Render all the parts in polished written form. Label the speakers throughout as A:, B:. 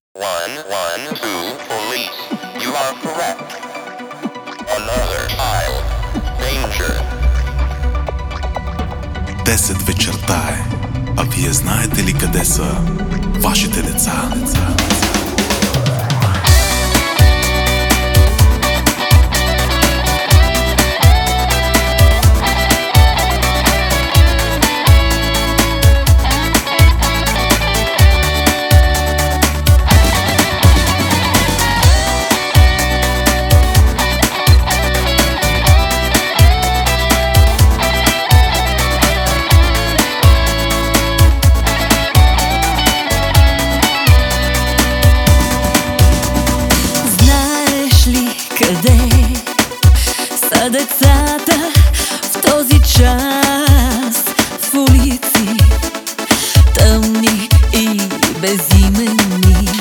A: 112 police. You are correct. Another child. Danger.
B: 10 вечерта е. А вие знаете ли къде са вашите деца?
C: Къде са децата в този час, в улици тъмни и безименни?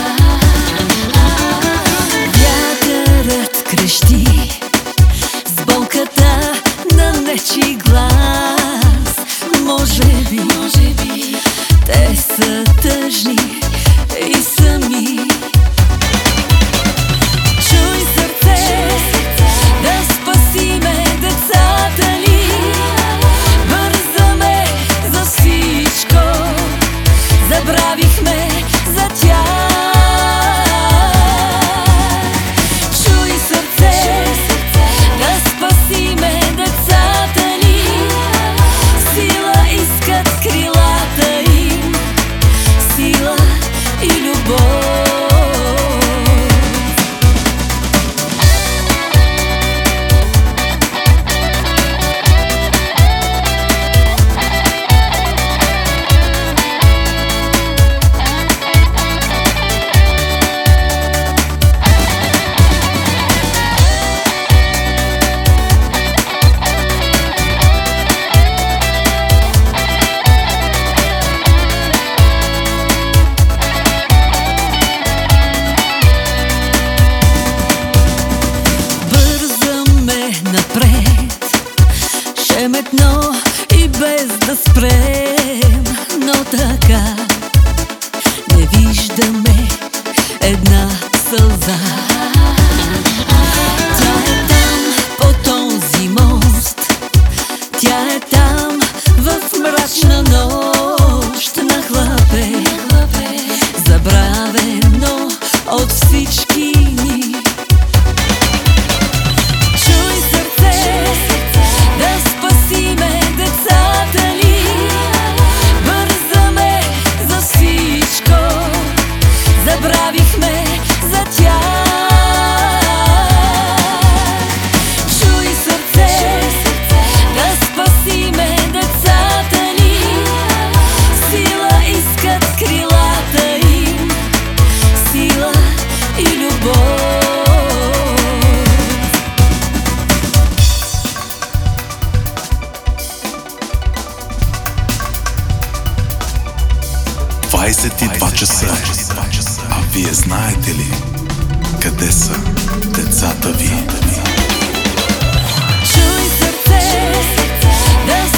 C: Вятърът крещи с болката на нечий глас. Може би те са тъжни и сами. Забравихме за тях. Чуй сърце, да спасиме децата ни. Сила искат крилата им, сила и любов. Шеметно и без да спрем, но така не виждаме една сълза. Тя е там по този мост, тя е там в мрачна нощ на хлапе, забравено от всички ни. Забравихме за тях. Чуй сърце, да спасиме децата ни. Сила искат крилата им, сила и любов.
B: 22 часа. А вие знаете ли къде са децата ви?
C: Чуй сърце, да